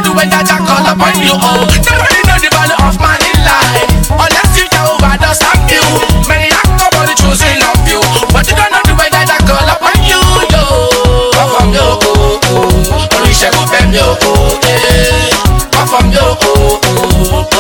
gonna do when that I call upon you? Oh, nobody know the value of man in life unless you Jehovah does have you. Many act nobody choosing love you. What you gonna do when that I call upon you? Yo, come from yo, oh, oh. Only shall go from yo, oh, yeah. Come from yo, oh, oh.